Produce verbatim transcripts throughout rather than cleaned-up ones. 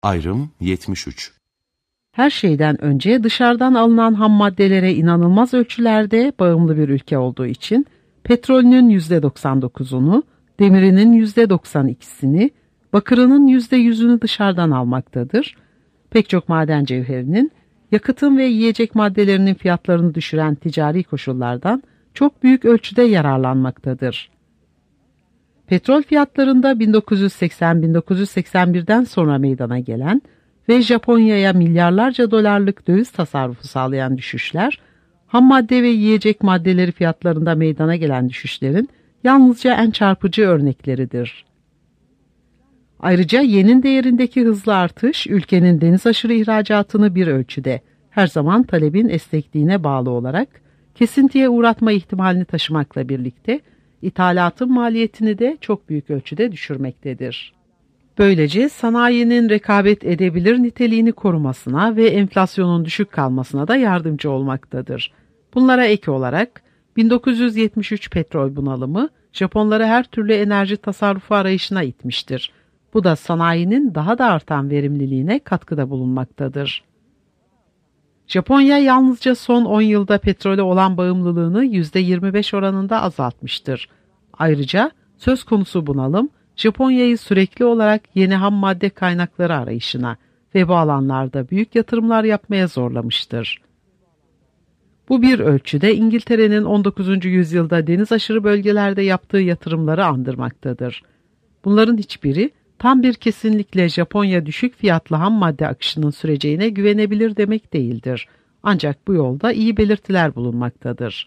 Ayrım yetmiş üç. Her şeyden önce dışarıdan alınan ham maddelere inanılmaz ölçülerde bağımlı bir ülke olduğu için petrolünün yüzde doksan dokuzunu, demirinin yüzde doksan ikisini, bakırının yüzde yüzünü dışarıdan almaktadır. Pek çok maden cevherinin, yakıtın ve yiyecek maddelerinin fiyatlarını düşüren ticari koşullardan çok büyük ölçüde yararlanmaktadır. Petrol fiyatlarında bin dokuz yüz seksen - bin dokuz yüz seksen bir'den sonra meydana gelen ve Japonya'ya milyarlarca dolarlık döviz tasarrufu sağlayan düşüşler, ham madde ve yiyecek maddeleri fiyatlarında meydana gelen düşüşlerin yalnızca en çarpıcı örnekleridir. Ayrıca yenin değerindeki hızlı artış, ülkenin deniz aşırı ihracatını bir ölçüde, her zaman talebin esnekliğine bağlı olarak, kesintiye uğratma ihtimalini taşımakla birlikte, ithalatın maliyetini de çok büyük ölçüde düşürmektedir. Böylece sanayinin rekabet edebilir niteliğini korumasına ve enflasyonun düşük kalmasına da yardımcı olmaktadır. Bunlara ek olarak bin dokuz yüz yetmiş üç petrol bunalımı Japonları her türlü enerji tasarrufu arayışına itmiştir. Bu da sanayinin daha da artan verimliliğine katkıda bulunmaktadır. Japonya yalnızca son on yılda petrole olan bağımlılığını yüzde yirmi beş oranında azaltmıştır. Ayrıca söz konusu bunalım, Japonya'yı sürekli olarak yeni ham madde kaynakları arayışına ve bu alanlarda büyük yatırımlar yapmaya zorlamıştır. Bu bir ölçüde İngiltere'nin on dokuzuncu yüzyılda deniz aşırı bölgelerde yaptığı yatırımları andırmaktadır. Bunların hiçbiri tam bir kesinlikle Japonya düşük fiyatlı ham madde akışının süreceğine güvenebilir demek değildir. Ancak bu yolda iyi belirtiler bulunmaktadır.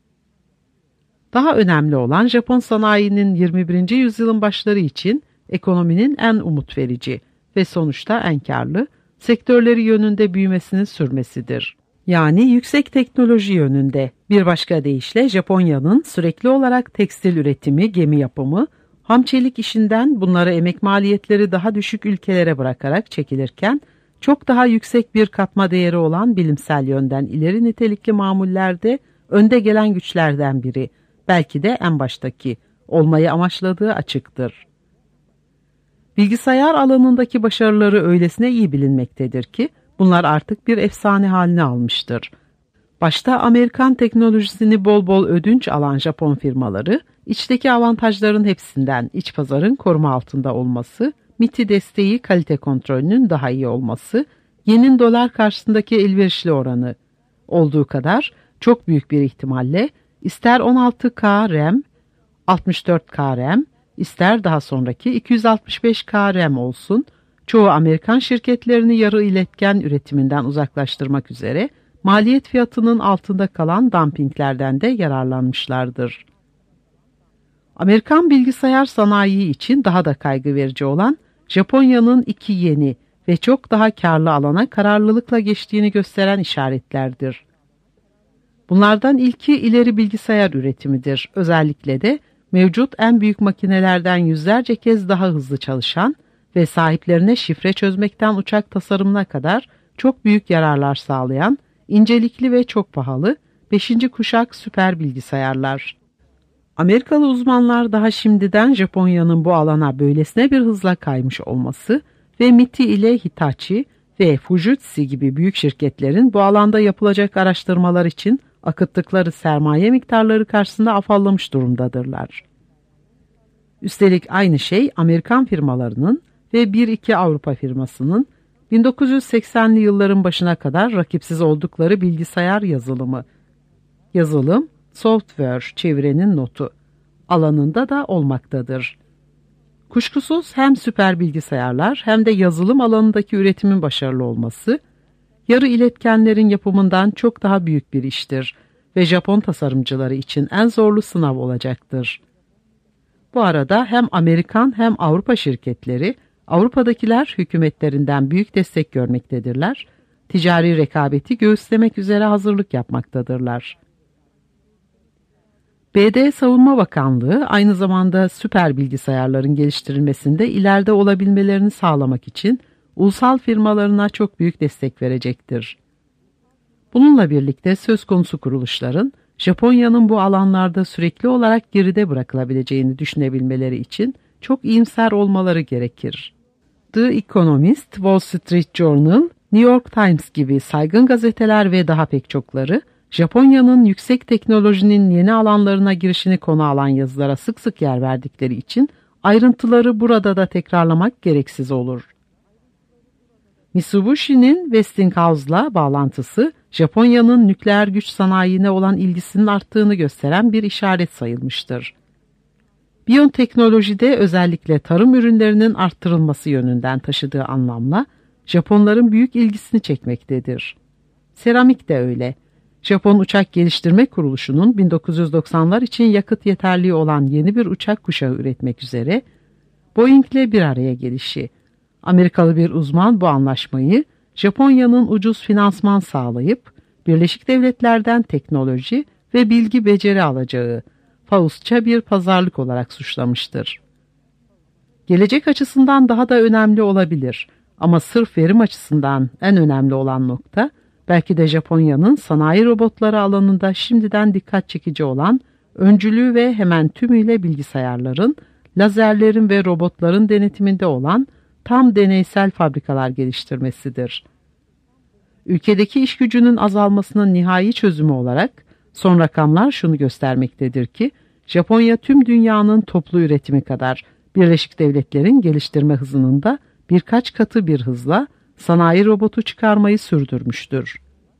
Daha önemli olan Japon sanayinin yirmi birinci yüzyılın başları için ekonominin en umut verici ve sonuçta en karlı sektörleri yönünde büyümesinin sürmesidir. Yani yüksek teknoloji yönünde. Bir başka deyişle Japonya'nın sürekli olarak tekstil üretimi, gemi yapımı, ham çelik işinden bunları emek maliyetleri daha düşük ülkelere bırakarak çekilirken, çok daha yüksek bir katma değeri olan bilimsel yönden ileri nitelikli mamullerde önde gelen güçlerden biri, belki de en baştaki, olmayı amaçladığı açıktır. Bilgisayar alanındaki başarıları öylesine iyi bilinmektedir ki, bunlar artık bir efsane haline almıştır. Başta Amerikan teknolojisini bol bol ödünç alan Japon firmaları, içteki avantajların hepsinden iç pazarın koruma altında olması, M I T I desteği kalite kontrolünün daha iyi olması, yenin dolar karşısındaki elverişli oranı olduğu kadar çok büyük bir ihtimalle ister on altı K RAM, altmış dört K RAM, ister daha sonraki iki yüz altmış beş K RAM olsun, çoğu Amerikan şirketlerini yarı iletken üretiminden uzaklaştırmak üzere maliyet fiyatının altında kalan dumpinglerden de yararlanmışlardır. Amerikan bilgisayar sanayi için daha da kaygı verici olan Japonya'nın iki yeni ve çok daha karlı alana kararlılıkla geçtiğini gösteren işaretlerdir. Bunlardan ilki ileri bilgisayar üretimidir. Özellikle de mevcut en büyük makinelerden yüzlerce kez daha hızlı çalışan ve sahiplerine şifre çözmekten uçak tasarımına kadar çok büyük yararlar sağlayan, incelikli ve çok pahalı beşinci kuşak süper bilgisayarlar. Amerikalı uzmanlar daha şimdiden Japonya'nın bu alana böylesine bir hızla kaymış olması ve M I T I ile Hitachi ve Fujitsu gibi büyük şirketlerin bu alanda yapılacak araştırmalar için akıttıkları sermaye miktarları karşısında afallamış durumdadırlar. Üstelik aynı şey Amerikan firmalarının ve bir iki Avrupa firmasının bin dokuz yüz seksenli yılların başına kadar rakipsiz oldukları bilgisayar yazılımı, yazılım, software çevirenin notu alanında da olmaktadır. Kuşkusuz hem süper bilgisayarlar hem de yazılım alanındaki üretimin başarılı olması, yarı iletkenlerin yapımından çok daha büyük bir iştir ve Japon tasarımcıları için en zorlu sınav olacaktır. Bu arada hem Amerikan hem Avrupa şirketleri, Avrupa'dakiler hükümetlerinden büyük destek görmektedirler, ticari rekabeti göğüslemek üzere hazırlık yapmaktadırlar. B D Savunma Bakanlığı aynı zamanda süper bilgisayarların geliştirilmesinde ileride olabilmelerini sağlamak için ulusal firmalarına çok büyük destek verecektir. Bununla birlikte söz konusu kuruluşların Japonya'nın bu alanlarda sürekli olarak geride bırakılabileceğini düşünebilmeleri için çok iyimser olmaları gerekir. The Economist, Wall Street Journal, New York Times gibi saygın gazeteler ve daha pek çokları, Japonya'nın yüksek teknolojinin yeni alanlarına girişini konu alan yazılara sık sık yer verdikleri için ayrıntıları burada da tekrarlamak gereksiz olur. Mitsubushi'nin Westinghouse'la bağlantısı, Japonya'nın nükleer güç sanayine olan ilgisinin arttığını gösteren bir işaret sayılmıştır. Biyoteknolojide özellikle tarım ürünlerinin arttırılması yönünden taşıdığı anlamla Japonların büyük ilgisini çekmektedir. Seramik de öyle. Japon Uçak Geliştirme Kuruluşu'nun bin dokuz yüz doksanlar için yakıt yeterliği olan yeni bir uçak kuşağı üretmek üzere Boeing'le bir araya gelişi. Amerikalı bir uzman bu anlaşmayı Japonya'nın ucuz finansman sağlayıp Birleşik Devletler'den teknoloji ve bilgi beceri alacağı Faustça bir pazarlık olarak suçlamıştır. Gelecek açısından daha da önemli olabilir ama sırf verim açısından en önemli olan nokta belki de Japonya'nın sanayi robotları alanında şimdiden dikkat çekici olan öncülüğü ve hemen tümüyle bilgisayarların, lazerlerin ve robotların denetiminde olan tam deneysel fabrikalar geliştirmesidir. Ülkedeki iş gücünün azalmasının nihai çözümü olarak son rakamlar şunu göstermektedir ki Japonya tüm dünyanın toplu üretimi kadar Birleşik Devletler'in geliştirme hızının da birkaç katı bir hızla sanayi robotu çıkarmayı sürdürmüştür.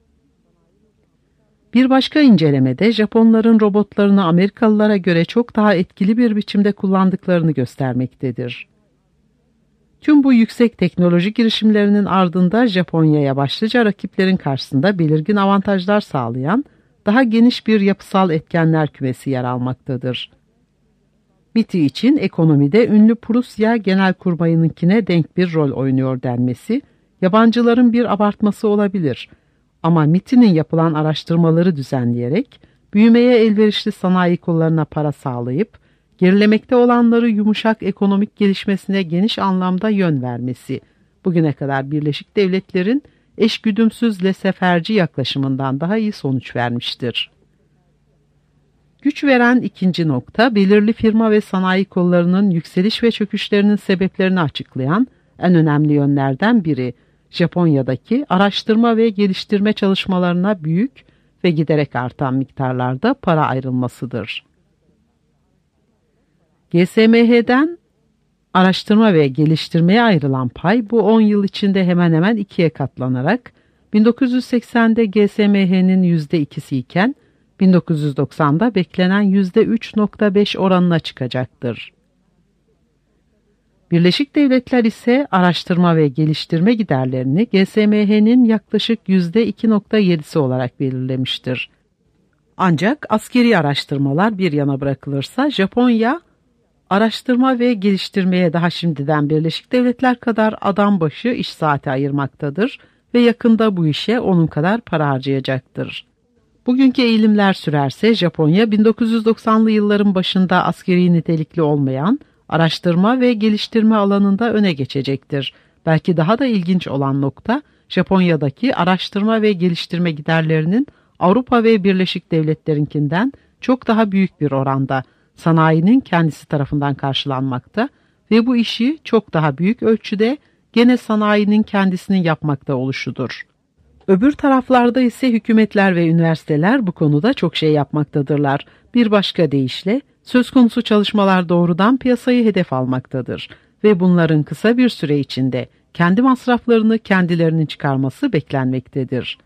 Bir başka incelemede Japonların robotlarını Amerikalılara göre çok daha etkili bir biçimde kullandıklarını göstermektedir. Tüm bu yüksek teknoloji girişimlerinin ardında Japonya'ya başlıca rakiplerin karşısında belirgin avantajlar sağlayan daha geniş bir yapısal etkenler kümesi yer almaktadır. M I T I için ekonomide ünlü Prusya Genelkurmayı'nınkine denk bir rol oynuyor denmesi, yabancıların bir abartması olabilir. Ama M I T I'nin yapılan araştırmaları düzenleyerek, büyümeye elverişli sanayi kollarına para sağlayıp, gerilemekte olanları yumuşak ekonomik gelişmesine geniş anlamda yön vermesi, bugüne kadar Birleşik Devletler'in eşgüdümsüz leseferci yaklaşımından daha iyi sonuç vermiştir. Güç veren ikinci nokta, belirli firma ve sanayi kollarının yükseliş ve çöküşlerinin sebeplerini açıklayan en önemli yönlerden biri, Japonya'daki araştırma ve geliştirme çalışmalarına büyük ve giderek artan miktarlarda para ayrılmasıdır. G S M H'den araştırma ve geliştirmeye ayrılan pay bu on yıl içinde hemen hemen ikiye katlanarak bin dokuz yüz seksende G S M H'nin yüzde ikisi iken bin dokuz yüz doksanda beklenen yüzde üç nokta beş oranına çıkacaktır. Birleşik Devletler ise araştırma ve geliştirme giderlerini G S M H'nin yaklaşık yüzde iki nokta yedisi olarak belirlemiştir. Ancak askeri araştırmalar bir yana bırakılırsa Japonya, araştırma ve geliştirmeye daha şimdiden Birleşik Devletler kadar adam başı iş saati ayırmaktadır ve yakında bu işe onun kadar para harcayacaktır. Bugünkü eğilimler sürerse Japonya bin dokuz yüz doksanlı yılların başında askeri nitelikli olmayan araştırma ve geliştirme alanında öne geçecektir. Belki daha da ilginç olan nokta Japonya'daki araştırma ve geliştirme giderlerinin Avrupa ve Birleşik Devletlerinkinden çok daha büyük bir oranda sanayinin kendisi tarafından karşılanmakta ve bu işi çok daha büyük ölçüde gene sanayinin kendisinin yapmakta oluşudur. Öbür taraflarda ise hükümetler ve üniversiteler bu konuda çok şey yapmaktadırlar. Bir başka deyişle söz konusu çalışmalar doğrudan piyasayı hedef almaktadır ve bunların kısa bir süre içinde kendi masraflarını kendilerinin çıkarması beklenmektedir.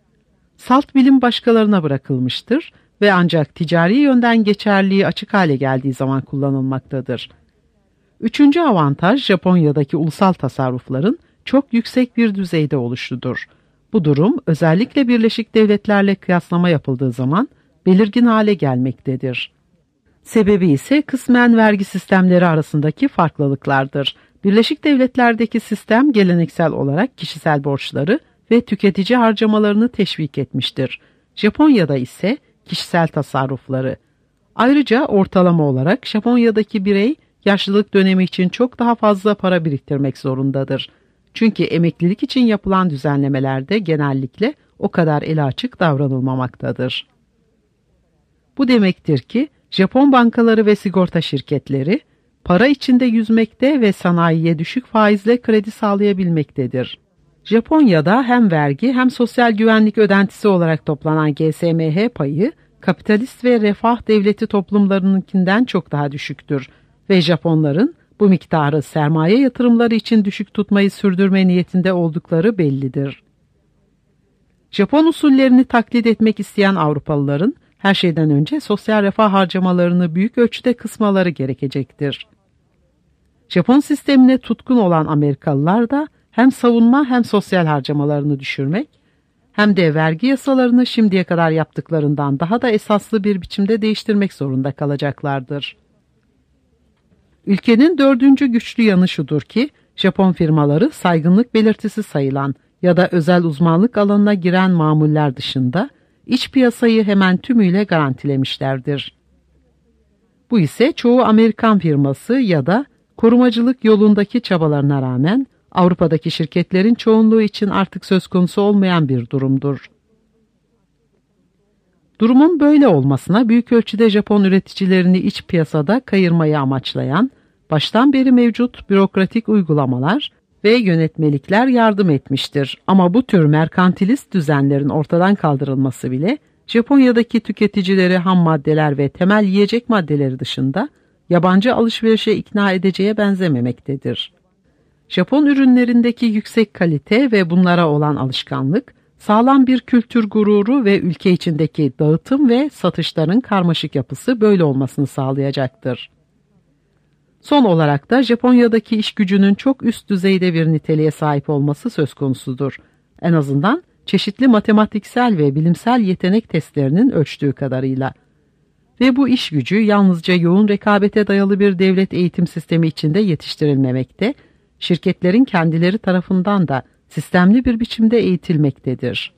Salt bilim başkalarına bırakılmıştır ve ancak ticari yönden geçerliği açık hale geldiği zaman kullanılmaktadır. Üçüncü avantaj Japonya'daki ulusal tasarrufların çok yüksek bir düzeyde oluşudur. Bu durum özellikle Birleşik Devletler'le kıyaslama yapıldığı zaman belirgin hale gelmektedir. Sebebi ise kısmen vergi sistemleri arasındaki farklılıklardır. Birleşik Devletler'deki sistem geleneksel olarak kişisel borçları ve tüketici harcamalarını teşvik etmiştir. Japonya'da ise kişisel tasarrufları. Ayrıca ortalama olarak Japonya'daki birey yaşlılık dönemi için çok daha fazla para biriktirmek zorundadır. Çünkü emeklilik için yapılan düzenlemelerde genellikle o kadar eli açık davranılmamaktadır. Bu demektir ki Japon bankaları ve sigorta şirketleri para içinde yüzmekte ve sanayiye düşük faizle kredi sağlayabilmektedir. Japonya'da hem vergi hem sosyal güvenlik ödentisi olarak toplanan G S M H payı, kapitalist ve refah devleti toplumlarınınkinden çok daha düşüktür ve Japonların bu miktarı sermaye yatırımları için düşük tutmayı sürdürme niyetinde oldukları bellidir. Japon usullerini taklit etmek isteyen Avrupalıların her şeyden önce sosyal refah harcamalarını büyük ölçüde kısmaları gerekecektir. Japon sistemine tutkun olan Amerikalılar da hem savunma hem sosyal harcamalarını düşürmek, hem de vergi yasalarını şimdiye kadar yaptıklarından daha da esaslı bir biçimde değiştirmek zorunda kalacaklardır. Ülkenin dördüncü güçlü yanı şudur ki, Japon firmaları saygınlık belirtisi sayılan ya da özel uzmanlık alanına giren mamuller dışında iç piyasayı hemen tümüyle garantilemişlerdir. Bu ise çoğu Amerikan firması ya da korumacılık yolundaki çabalarına rağmen Avrupa'daki şirketlerin çoğunluğu için artık söz konusu olmayan bir durumdur. Durumun böyle olmasına büyük ölçüde Japon üreticilerini iç piyasada kayırmayı amaçlayan, baştan beri mevcut bürokratik uygulamalar ve yönetmelikler yardım etmiştir. Ama bu tür merkantilist düzenlerin ortadan kaldırılması bile, Japonya'daki tüketicileri ham maddeler ve temel yiyecek maddeleri dışında yabancı alışverişe ikna edeceğe benzememektedir. Japon ürünlerindeki yüksek kalite ve bunlara olan alışkanlık, sağlam bir kültür gururu ve ülke içindeki dağıtım ve satışların karmaşık yapısı böyle olmasını sağlayacaktır. Son olarak da Japonya'daki iş gücünün çok üst düzeyde bir niteliğe sahip olması söz konusudur. En azından çeşitli matematiksel ve bilimsel yetenek testlerinin ölçtüğü kadarıyla. Ve bu iş gücü yalnızca yoğun rekabete dayalı bir devlet eğitim sistemi içinde yetiştirilmemekte, şirketlerin kendileri tarafından da sistemli bir biçimde eğitilmektedir.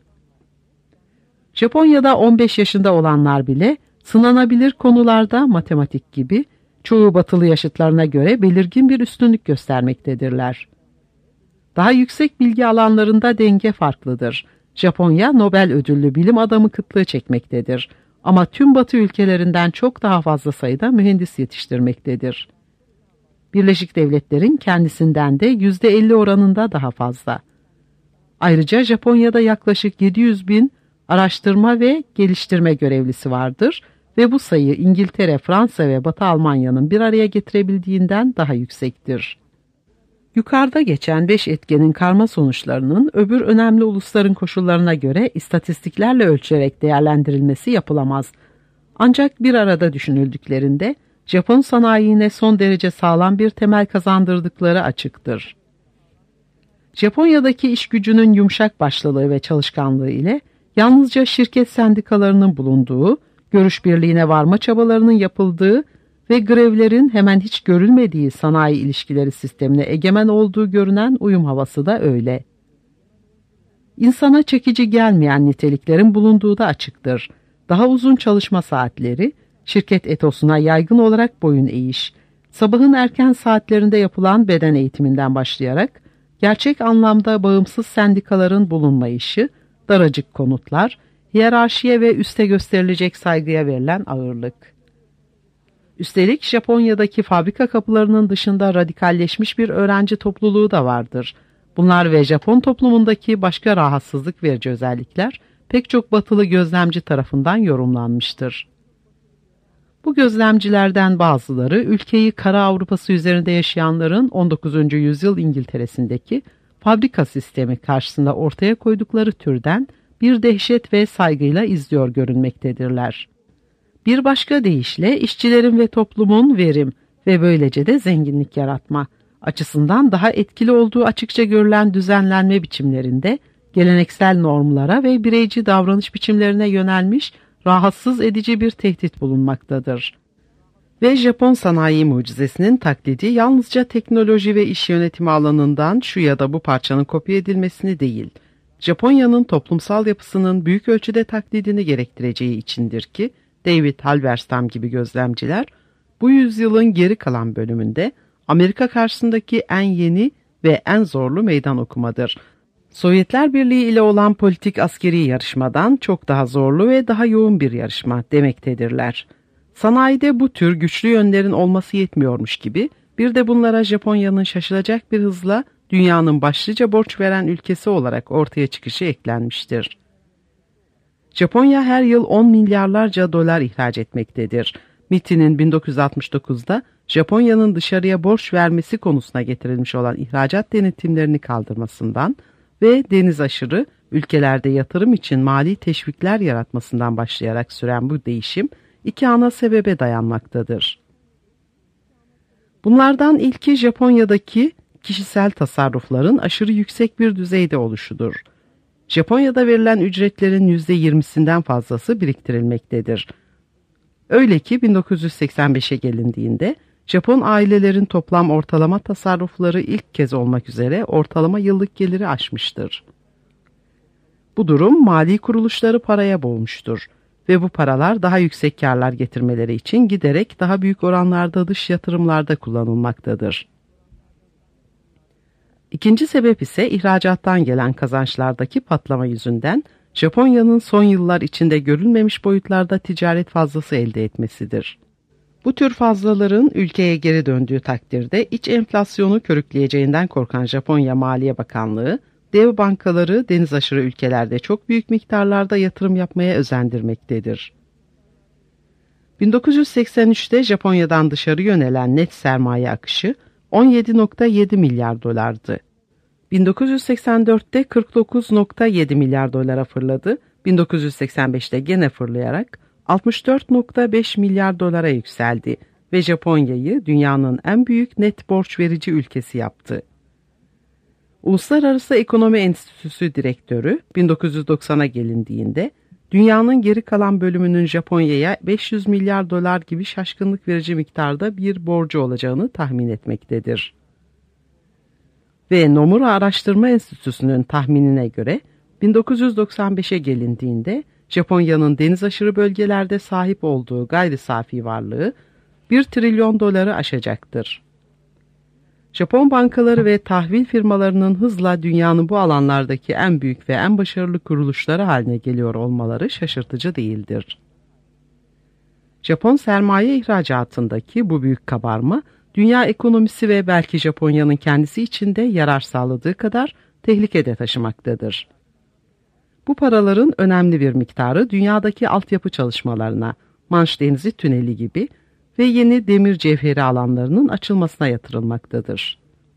Japonya'da on beş yaşında olanlar bile sınanabilir konularda matematik gibi çoğu batılı yaşıtlarına göre belirgin bir üstünlük göstermektedirler. Daha yüksek bilgi alanlarında denge farklıdır. Japonya Nobel ödüllü bilim adamı kıtlığı çekmektedir. Ama tüm batı ülkelerinden çok daha fazla sayıda mühendis yetiştirmektedir. Birleşik Devletler'in kendisinden de yüzde elli oranında daha fazla. Ayrıca Japonya'da yaklaşık yedi yüz bin araştırma ve geliştirme görevlisi vardır ve bu sayı İngiltere, Fransa ve Batı Almanya'nın bir araya getirebildiğinden daha yüksektir. Yukarıda geçen beş etkenin karma sonuçlarının öbür önemli ulusların koşullarına göre istatistiklerle ölçerek değerlendirilmesi yapılamaz. Ancak bir arada düşünüldüklerinde Japon sanayine son derece sağlam bir temel kazandırdıkları açıktır. Japonya'daki iş gücünün yumuşak başlılığı ve çalışkanlığı ile yalnızca şirket sendikalarının bulunduğu, görüş birliğine varma çabalarının yapıldığı ve grevlerin hemen hiç görülmediği sanayi ilişkileri sistemine egemen olduğu görünen uyum havası da öyle. İnsana çekici gelmeyen niteliklerin bulunduğu da açıktır. Daha uzun çalışma saatleri, şirket etosuna yaygın olarak boyun eğiş, sabahın erken saatlerinde yapılan beden eğitiminden başlayarak, gerçek anlamda bağımsız sendikaların bulunmayışı, daracık konutlar, hiyerarşiye ve üste gösterilecek saygıya verilen ağırlık. Üstelik Japonya'daki fabrika kapılarının dışında radikalleşmiş bir öğrenci topluluğu da vardır. Bunlar ve Japon toplumundaki başka rahatsızlık verici özellikler pek çok batılı gözlemci tarafından yorumlanmıştır. Bu gözlemcilerden bazıları ülkeyi kara Avrupası üzerinde yaşayanların on dokuzuncu yüzyıl İngiltere'sindeki fabrika sistemi karşısında ortaya koydukları türden bir dehşet ve saygıyla izliyor görünmektedirler. Bir başka deyişle işçilerin ve toplumun verim ve böylece de zenginlik yaratma açısından daha etkili olduğu açıkça görülen düzenlenme biçimlerinde geleneksel normlara ve bireyci davranış biçimlerine yönelmiş rahatsız edici bir tehdit bulunmaktadır. Ve Japon sanayi mucizesinin taklidi yalnızca teknoloji ve iş yönetimi alanından şu ya da bu parçanın kopya edilmesini değil, Japonya'nın toplumsal yapısının büyük ölçüde taklidini gerektireceği içindir ki, David Halberstam gibi gözlemciler, bu yüzyılın geri kalan bölümünde Amerika karşısındaki en yeni ve en zorlu meydan okumadır. Sovyetler Birliği ile olan politik askeri yarışmadan çok daha zorlu ve daha yoğun bir yarışma demektedirler. Sanayide bu tür güçlü yönlerin olması yetmiyormuş gibi, Bir de bunlara Japonya'nın şaşılacak bir hızla dünyanın başlıca borç veren ülkesi olarak ortaya çıkışı eklenmiştir. Japonya her yıl on milyarlarca dolar ihraç etmektedir. M İ T'nin bin dokuz yüz altmış dokuzda Japonya'nın dışarıya borç vermesi konusuna getirilmiş olan ihracat denetimlerini kaldırmasından ve deniz aşırı ülkelerde yatırım için mali teşvikler yaratmasından başlayarak süren bu değişim iki ana sebebe dayanmaktadır. Bunlardan ilki Japonya'daki kişisel tasarrufların aşırı yüksek bir düzeyde oluşudur. Japonya'da verilen ücretlerin yüzde yirmisinden fazlası biriktirilmektedir. Öyle ki bin dokuz yüz seksen beşe gelindiğinde Japon ailelerin toplam ortalama tasarrufları ilk kez olmak üzere ortalama yıllık geliri aşmıştır. Bu durum mali kuruluşları paraya boğmuştur ve bu paralar daha yüksek karlar getirmeleri için giderek daha büyük oranlarda dış yatırımlarda kullanılmaktadır. İkinci sebep ise ihracattan gelen kazançlardaki patlama yüzünden Japonya'nın son yıllar içinde görülmemiş boyutlarda ticaret fazlası elde etmesidir. Bu tür fazlaların ülkeye geri döndüğü takdirde iç enflasyonu körükleyeceğinden korkan Japonya Maliye Bakanlığı, dev bankaları deniz aşırı ülkelerde çok büyük miktarlarda yatırım yapmaya özendirmektedir. bin dokuz yüz seksen üçte Japonya'dan dışarı yönelen net sermaye akışı on yedi virgül yedi milyar dolardı. bin dokuz yüz seksen dörtte kırk dokuz virgül yedi milyar dolara fırladı, bin dokuz yüz seksen beşte gene fırlayarak altmış dört virgül beş milyar dolara yükseldi ve Japonya'yı dünyanın en büyük net borç verici ülkesi yaptı. Uluslararası Ekonomi Enstitüsü Direktörü bin dokuz yüz doksana gelindiğinde dünyanın geri kalan bölümünün Japonya'ya beş yüz milyar dolar gibi şaşkınlık verici miktarda bir borcu olacağını tahmin etmektedir. Ve Nomura Araştırma Enstitüsü'nün tahminine göre bin dokuz yüz doksan beşe gelindiğinde Japonya'nın deniz aşırı bölgelerde sahip olduğu gayri safi varlığı bir trilyon doları aşacaktır. Japon bankaları ve tahvil firmalarının hızla dünyanın bu alanlardaki en büyük ve en başarılı kuruluşları haline geliyor olmaları şaşırtıcı değildir. Japon sermaye ihracatındaki bu büyük kabarma, dünya ekonomisi ve belki Japonya'nın kendisi için de yarar sağladığı kadar tehlikede taşımaktadır. Bu paraların önemli bir miktarı dünyadaki altyapı çalışmalarına, Manş Denizi Tüneli gibi ve yeni demir cevheri alanlarının açılmasına yatırılmaktadır.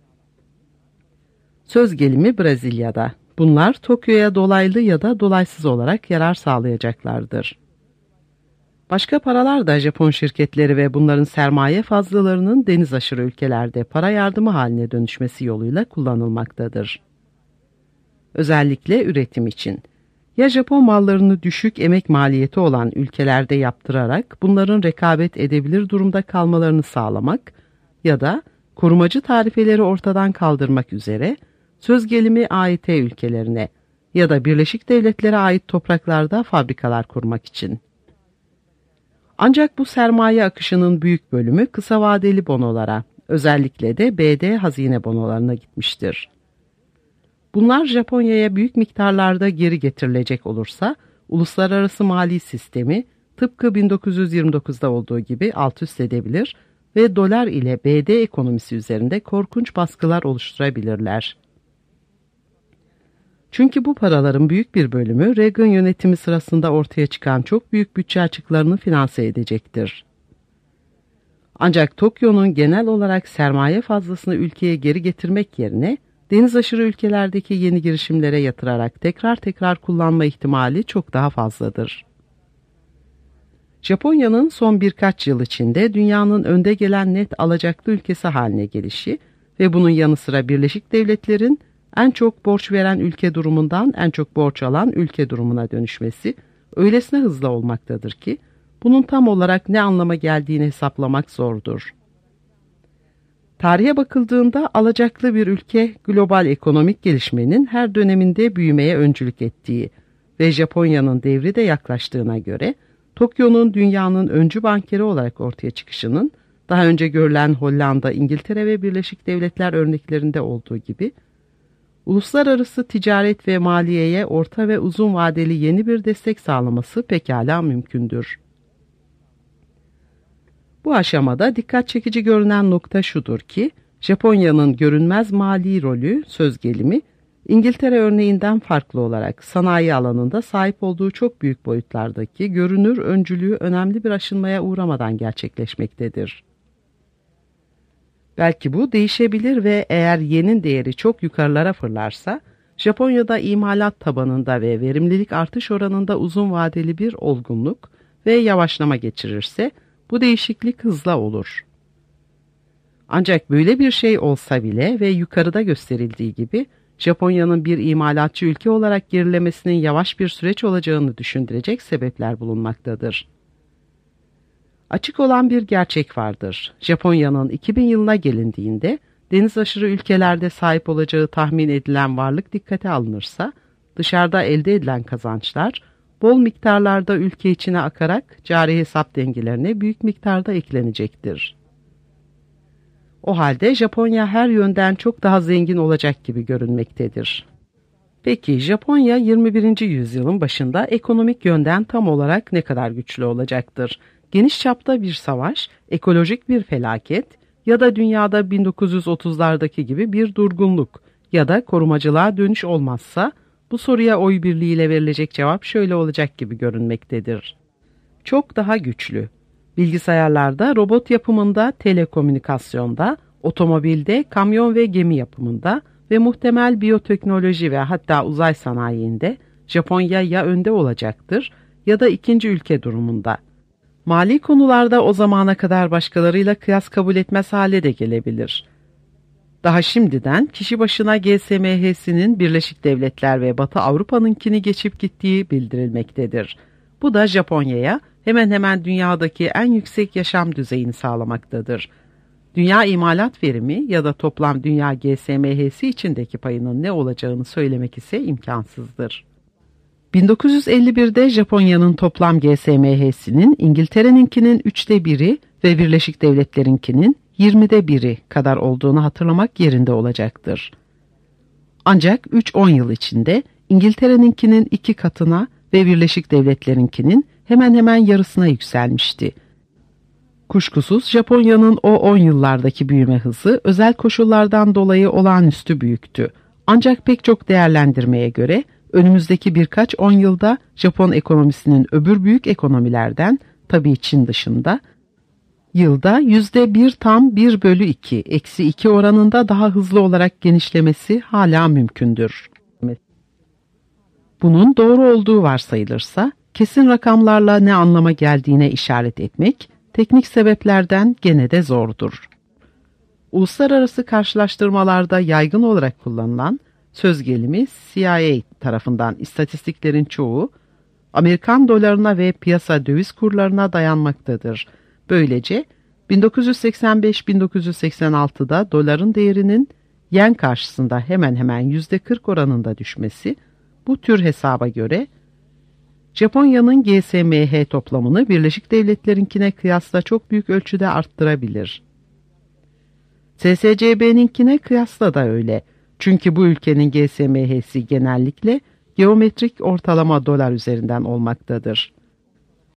Söz gelimi Brezilya'da. Bunlar Tokyo'ya dolaylı ya da dolaysız olarak yarar sağlayacaklardır. Başka paralar da Japon şirketleri ve bunların sermaye fazlalarının deniz aşırı ülkelerde para yardımı haline dönüşmesi yoluyla kullanılmaktadır. Özellikle üretim için. Ya Japon mallarını düşük emek maliyeti olan ülkelerde yaptırarak bunların rekabet edebilir durumda kalmalarını sağlamak ya da korumacı tarifeleri ortadan kaldırmak üzere söz gelimi A Y T ülkelerine ya da Birleşik Devletlere ait topraklarda fabrikalar kurmak için. Ancak bu sermaye akışının büyük bölümü kısa vadeli bonolara, özellikle de B D hazine bonolarına gitmiştir. Bunlar Japonya'ya büyük miktarlarda geri getirilecek olursa, uluslararası mali sistemi tıpkı bin dokuz yüz yirmi dokuzda olduğu gibi alt üst edebilir ve dolar ile B D ekonomisi üzerinde korkunç baskılar oluşturabilirler. Çünkü bu paraların büyük bir bölümü Reagan yönetimi sırasında ortaya çıkan çok büyük bütçe açıklarını finanse edecektir. Ancak Tokyo'nun genel olarak sermaye fazlasını ülkeye geri getirmek yerine deniz aşırı ülkelerdeki yeni girişimlere yatırarak tekrar tekrar kullanma ihtimali çok daha fazladır. Japonya'nın son birkaç yıl içinde dünyanın önde gelen net alacaklı ülkesi haline gelişi ve bunun yanı sıra Birleşik Devletler'in en çok borç veren ülke durumundan en çok borç alan ülke durumuna dönüşmesi öylesine hızlı olmaktadır ki bunun tam olarak ne anlama geldiğini hesaplamak zordur. Tarihe bakıldığında alacaklı bir ülke global ekonomik gelişmenin her döneminde büyümeye öncülük ettiği ve Japonya'nın devri de yaklaştığına göre Tokyo'nun dünyanın öncü bankeri olarak ortaya çıkışının daha önce görülen Hollanda, İngiltere ve Birleşik Devletler örneklerinde olduğu gibi uluslararası ticaret ve maliyeye orta ve uzun vadeli yeni bir destek sağlaması pekala mümkündür. Bu aşamada dikkat çekici görünen nokta şudur ki, Japonya'nın görünmez mali rolü, söz gelimi, İngiltere örneğinden farklı olarak sanayi alanında sahip olduğu çok büyük boyutlardaki görünür öncülüğü önemli bir aşınmaya uğramadan gerçekleşmektedir. Belki bu değişebilir ve eğer yenin değeri çok yukarılara fırlarsa, Japonya'da imalat tabanında ve verimlilik artış oranında uzun vadeli bir olgunluk ve yavaşlama geçirirse, bu değişiklik hızla olur. Ancak böyle bir şey olsa bile ve yukarıda gösterildiği gibi, Japonya'nın bir imalatçı ülke olarak gerilemesinin yavaş bir süreç olacağını düşündürecek sebepler bulunmaktadır. Açık olan bir gerçek vardır. Japonya'nın iki bin yılına gelindiğinde, deniz aşırı ülkelerde sahip olacağı tahmin edilen varlık dikkate alınırsa, dışarıda elde edilen kazançlar, bol miktarlarda ülke içine akarak cari hesap dengelerine büyük miktarda eklenecektir. O halde Japonya her yönden çok daha zengin olacak gibi görünmektedir. Peki Japonya yirmi birinci yüzyılın başında ekonomik yönden tam olarak ne kadar güçlü olacaktır? Geniş çapta bir savaş, ekolojik bir felaket ya da dünyada bin dokuz yüz otuzlardaki gibi bir durgunluk ya da korumacılığa dönüş olmazsa bu soruya oy birliğiyle verilecek cevap şöyle olacak gibi görünmektedir. Çok daha güçlü. Bilgisayarlarda, robot yapımında, telekomünikasyonda, otomobilde, kamyon ve gemi yapımında ve muhtemel biyoteknoloji ve hatta uzay sanayiinde Japonya ya önde olacaktır ya da ikinci ülke durumunda. Mali konularda o zamana kadar başkalarıyla kıyas kabul etmez hale de gelebilir. Daha şimdiden kişi başına G S M H'sinin Birleşik Devletler ve Batı Avrupa'nınkini geçip gittiği bildirilmektedir. Bu da Japonya'ya hemen hemen dünyadaki en yüksek yaşam düzeyini sağlamaktadır. Dünya imalat verimi ya da toplam dünya G S M H'si içindeki payının ne olacağını söylemek ise imkansızdır. bin dokuz yüz elli birde Japonya'nın toplam G S M H'sinin İngiltere'ninkinin üçte biri ve Birleşik Devletler'inkinin yirmide biri kadar olduğunu hatırlamak yerinde olacaktır. Ancak üç on yıl içinde İngiltere'ninkinin iki katına ve Birleşik Devletler'inkinin hemen hemen yarısına yükselmişti. Kuşkusuz Japonya'nın o on yıllardaki büyüme hızı özel koşullardan dolayı olağanüstü büyüktü. Ancak pek çok değerlendirmeye göre önümüzdeki birkaç on yılda Japon ekonomisinin öbür büyük ekonomilerden, tabii Çin dışında, yılda yüzde bir tam bir bölü iki, eksi iki oranında daha hızlı olarak genişlemesi hala mümkündür. Bunun doğru olduğu varsayılırsa, kesin rakamlarla ne anlama geldiğine işaret etmek, teknik sebeplerden gene de zordur. Uluslararası karşılaştırmalarda yaygın olarak kullanılan söz gelimi C I A tarafından istatistiklerin çoğu, Amerikan dolarına ve piyasa döviz kurlarına dayanmaktadır. Böylece bin dokuz yüz seksen beş bin dokuz yüz seksen altıda doların değerinin yen karşısında hemen hemen yüzde kırk oranında düşmesi, bu tür hesaba göre Japonya'nın G S M H toplamını Birleşik Devletler'inkine kıyasla çok büyük ölçüde arttırabilir. S S C B'ninkine kıyasla da öyle. Çünkü bu ülkenin G S M H'si genellikle geometrik ortalama dolar üzerinden olmaktadır.